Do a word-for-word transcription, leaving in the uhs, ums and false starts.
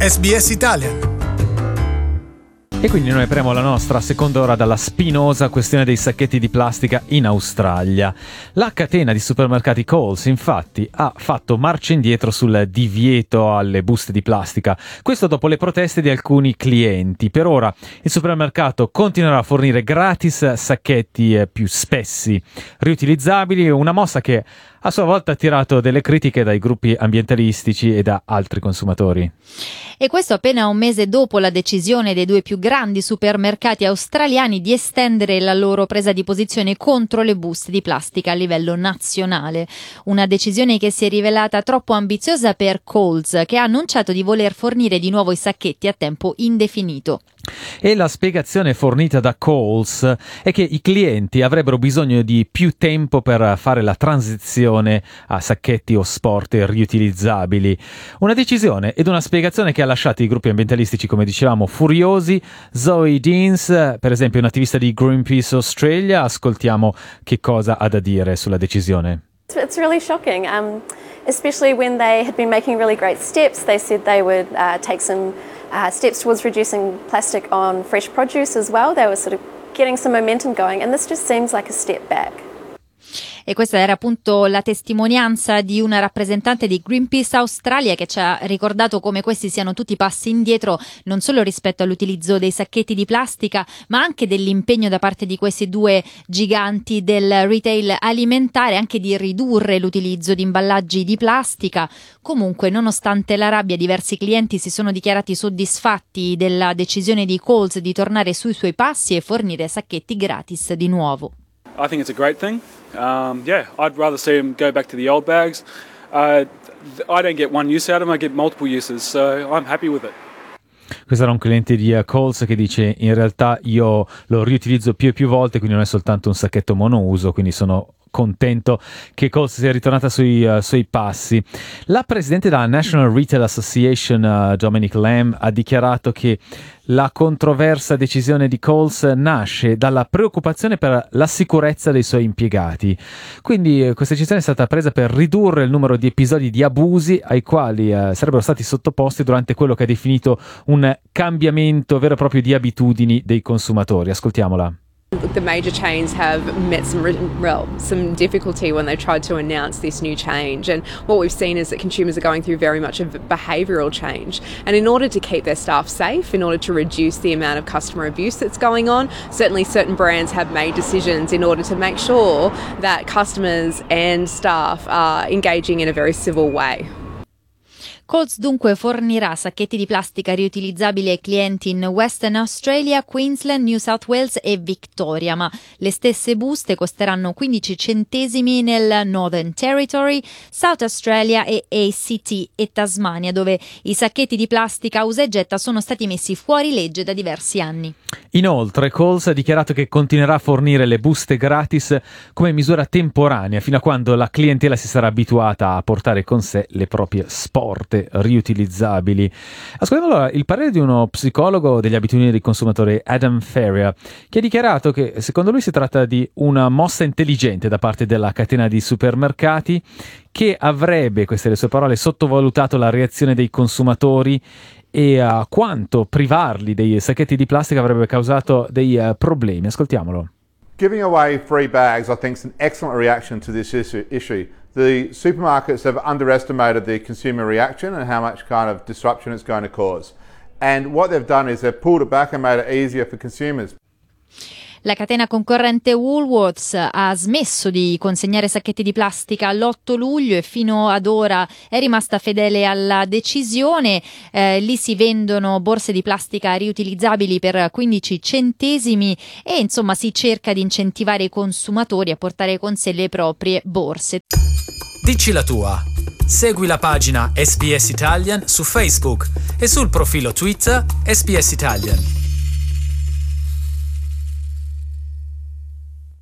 S B S Italian. E quindi noi apriamo la nostra seconda ora dalla spinosa questione dei sacchetti di plastica in Australia. La catena di supermercati Coles, infatti, ha fatto marcia indietro sul divieto alle buste di plastica. Questo dopo le proteste di alcuni clienti. Per ora il supermercato continuerà a fornire gratis sacchetti più spessi, riutilizzabili, una mossa che a sua volta ha attirato delle critiche dai gruppi ambientalistici e da altri consumatori. E questo appena un mese dopo la decisione dei due più grandi supermercati australiani di estendere la loro presa di posizione contro le buste di plastica a livello nazionale. Una decisione che si è rivelata troppo ambiziosa per Coles, che ha annunciato di voler fornire di nuovo i sacchetti a tempo indefinito. E la spiegazione fornita da Coles è che i clienti avrebbero bisogno di più tempo per fare la transizione a sacchetti o sport riutilizzabili. Una decisione ed una spiegazione che ha lasciato i gruppi ambientalistici, come dicevamo, furiosi. Zoe Deans, per esempio, un'attivista di Greenpeace Australia, ascoltiamo che cosa ha da dire sulla decisione. It's really shocking, um, especially when they had been making really great steps. They said they would uh, take some uh, steps towards reducing plastic on fresh produce as well. They were sort of getting some momentum going, and this just seems like a step back. E questa era appunto la testimonianza di una rappresentante di Greenpeace Australia che ci ha ricordato come questi siano tutti passi indietro non solo rispetto all'utilizzo dei sacchetti di plastica, ma anche dell'impegno da parte di questi due giganti del retail alimentare anche di ridurre l'utilizzo di imballaggi di plastica. Comunque, nonostante la rabbia, diversi clienti si sono dichiarati soddisfatti della decisione di Coles di tornare sui suoi passi e fornire sacchetti gratis di nuovo. I think it's a great thing. Um, yeah, I'd rather see them go back to the old bags. Uh, I don't get one use out of them, I get multiple uses, so I'm happy with it. Questo era un cliente di Coles che dice: in realtà io lo riutilizzo più e più volte, quindi non è soltanto un sacchetto monouso, quindi sono contento che Coles sia ritornata sui uh, suoi passi. La presidente della National Retail Association, uh, Dominic Lamb, ha dichiarato che la controversa decisione di Coles nasce dalla preoccupazione per la sicurezza dei suoi impiegati. Quindi uh, questa decisione è stata presa per ridurre il numero di episodi di abusi ai quali uh, sarebbero stati sottoposti durante quello che ha definito un cambiamento vero e proprio di abitudini dei consumatori. Ascoltiamola. The major chains have met some well, some difficulty when they tried to announce this new change, and what we've seen is that consumers are going through very much a behavioural change, and in order to keep their staff safe, in order to reduce the amount of customer abuse that's going on, certainly certain brands have made decisions in order to make sure that customers and staff are engaging in a very civil way. Coles dunque fornirà sacchetti di plastica riutilizzabili ai clienti in Western Australia, Queensland, New South Wales e Victoria, ma le stesse buste costeranno quindici centesimi nel Northern Territory, South Australia e A C T e Tasmania, dove i sacchetti di plastica usa e getta sono stati messi fuori legge da diversi anni. Inoltre, Coles ha dichiarato che continuerà a fornire le buste gratis come misura temporanea fino a quando la clientela si sarà abituata a portare con sé le proprie sporte riutilizzabili. Ascoltiamo allora il parere di uno psicologo degli abitudini dei consumatori, Adam Ferrier, che ha dichiarato che secondo lui si tratta di una mossa intelligente da parte della catena di supermercati che avrebbe, queste le sue parole, sottovalutato la reazione dei consumatori e a uh, quanto privarli dei sacchetti di plastica avrebbe causato dei uh, problemi. Ascoltiamolo. Giving away free bags, I think, is an excellent reaction to this issue. The supermarkets have underestimated the consumer reaction and how much kind of disruption it's going to cause. And what they've done is they've pulled it back and made it easier for consumers. La catena concorrente Woolworths ha smesso di consegnare sacchetti di plastica l'otto luglio e fino ad ora è rimasta fedele alla decisione. Eh, lì si vendono borse di plastica riutilizzabili per quindici centesimi e insomma si cerca di incentivare i consumatori a portare con sé le proprie borse. Dici la tua. Segui la pagina S B S Italian su Facebook e sul profilo Twitter S B S Italian.